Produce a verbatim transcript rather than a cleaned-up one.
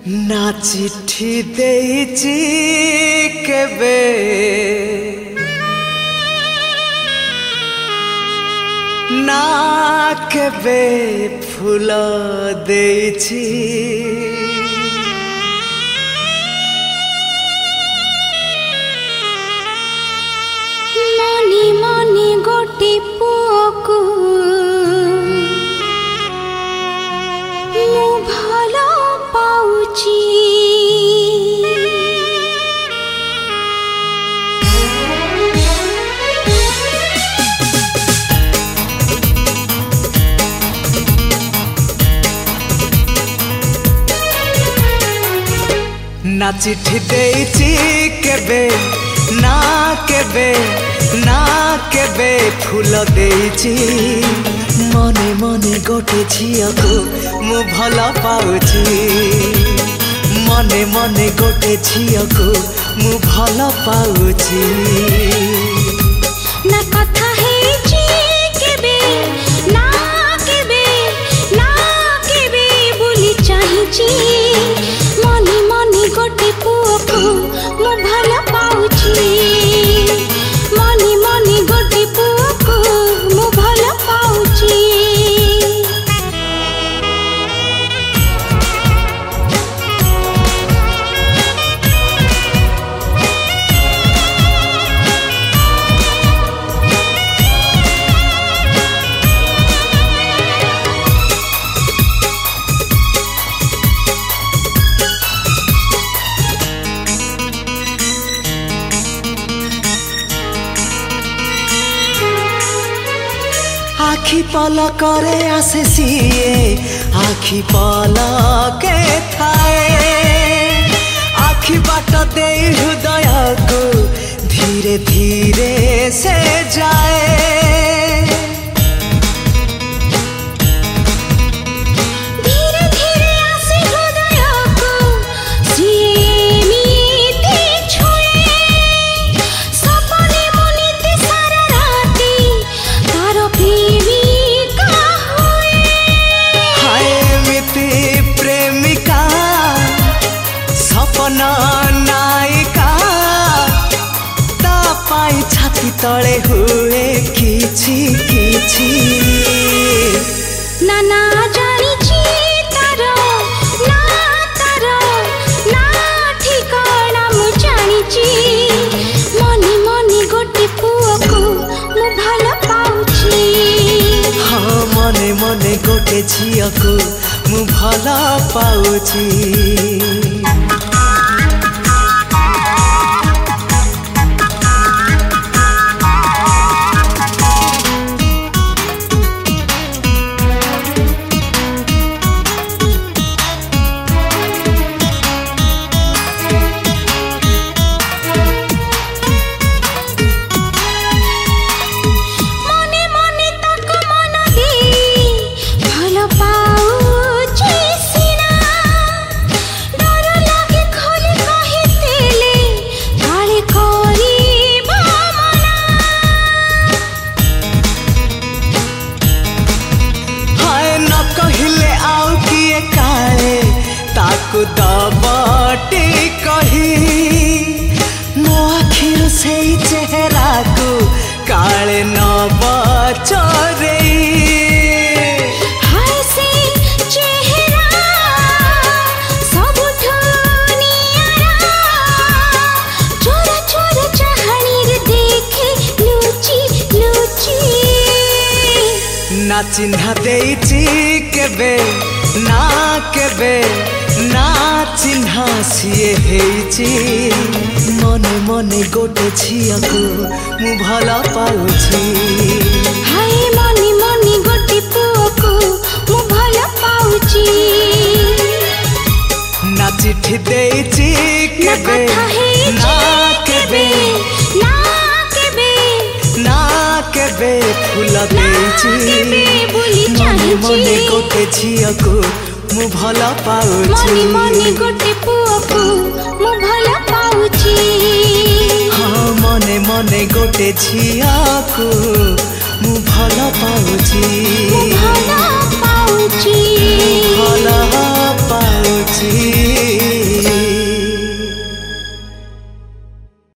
ना चिट्ठी देइची केबे ना केबे फूल देइची मनी मनी गोटी पुओकु मु भलो पाउची ना चिट्ठी देइची केबे ना केबे ना केबे फूल देइची मने मने गोटे झियको मु भल पाउची मने मने गोटे झियको मु भल पाउची ना कथा हेची केबे ना केबे ना केबे बोली चाहिची मने मने गोटे पुओकु मु भल पाउची मने मने गोटे पुओकु मु भल पाउची आखि पलकरे आसे सिए आखि पलके थाए आखि बाट दे हृदय को धीरे धीरे से जाए नायिका तापाई छाती तले हुए किछि किछि ना ना जानिछि तारो ना तारो ना ठिकाना मु जानिछि मनी मनी गोटे पुओकु मु भल पाउछि हाँ मने मने गोटे झियको मु भल पाउछि दबटी कही मो आखिर से चेहरा को काले नब चोरे हाय से चेहरा सब नियारा चोरा चोरा चाहनी रे देखे लुची लुची ना चिन्ह देइची केबे ना केबे ना चिन्ह सिए हेइची मने मने गोटे झियको मु भल पाउछी हाय मने मने गोटे पुओकु मु भल पाउची ना चिट्ठी देइची केबे ना केबे ना केबे ना केबे फूल देइची मने मने गोटे झियको मु भल पाउछि मनी मनी गोटे पुओकु मु भल पाउछि हाँ मने मने गोटे झियको मु भल पाउछि मु भल पाउछि भल पाउछि।